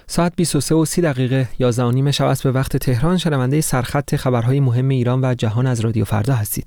ساعت 23:30 11:30 شب است به وقت تهران. شنونده سرخط خبرهای مهم ایران و جهان از رادیو فردا هستید.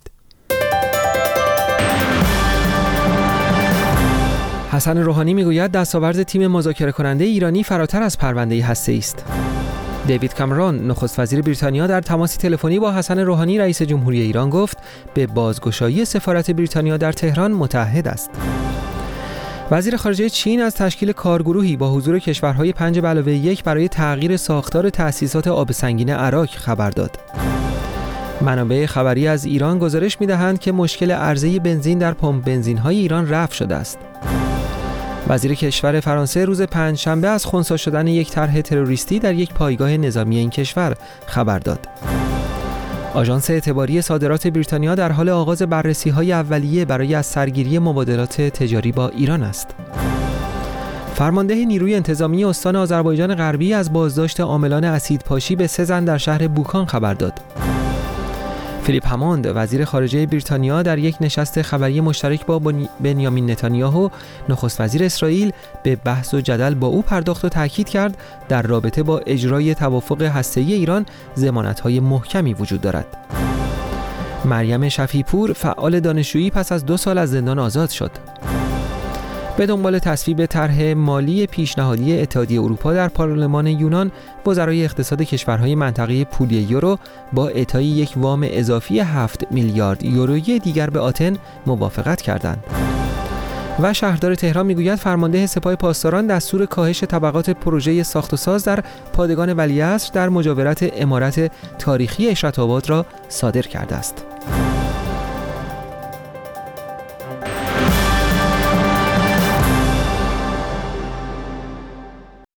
حسن روحانی میگوید دستاورد تیم مذاکره کننده ایرانی فراتر از پرونده هسته‌ای است. دیوید کامرون نخست وزیر بریتانیا در تماسی تلفنی با حسن روحانی رئیس جمهوری ایران گفت به بازگشایی سفارت بریتانیا در تهران متعهد است. وزیر خارجه چین از تشکیل کارگروهی با حضور کشورهای 5+1 برای تغییر ساختار تأسیسات آب سنگین عراق خبر داد. منابع خبری از ایران گزارش می‌دهند که مشکل عرضه بنزین در پمپ بنزین‌های ایران رفع شده است. وزیر کشور فرانسه روز پنجشنبه از خنثی شدن یک طرح تروریستی در یک پایگاه نظامی این کشور خبر داد. آژانس اعتباری صادرات بریتانیا در حال آغاز بررسی‌های اولیه برای از سرگیری مبادلات تجاری با ایران است. فرمانده نیروی انتظامی استان آذربایجان غربی از بازداشت عاملان اسیدپاشی به 3 زن در شهر بوکان خبر داد. فیلیپ هموند وزیر خارجه بریتانیا در یک نشست خبری مشترک با بنیامین نتانیاهو نخست وزیر اسرائیل به بحث و جدل با او پرداخت و تاکید کرد در رابطه با اجرای توافق هسته‌ای ایران ضمانت‌های محکمی وجود دارد. مریم شفیع‌پور فعال دانشجویی پس از 2 سال از زندان آزاد شد. به دنبال تصویب طرح مالی پیشنهادی اتحادیه اروپا در پارلمان یونان، وزرای اقتصاد کشورهای منطقه پولی یورو با اعطای یک وام اضافی 7 میلیارد یورویی دیگر به آتن موافقت کردند. و شهردار تهران میگوید فرمانده سپاه پاسداران دستور کاهش طبقات پروژه ساخت و ساز در پادگان ولیعصر در مجاورت عمارت تاریخی اشرت آباد را صادر کرده است.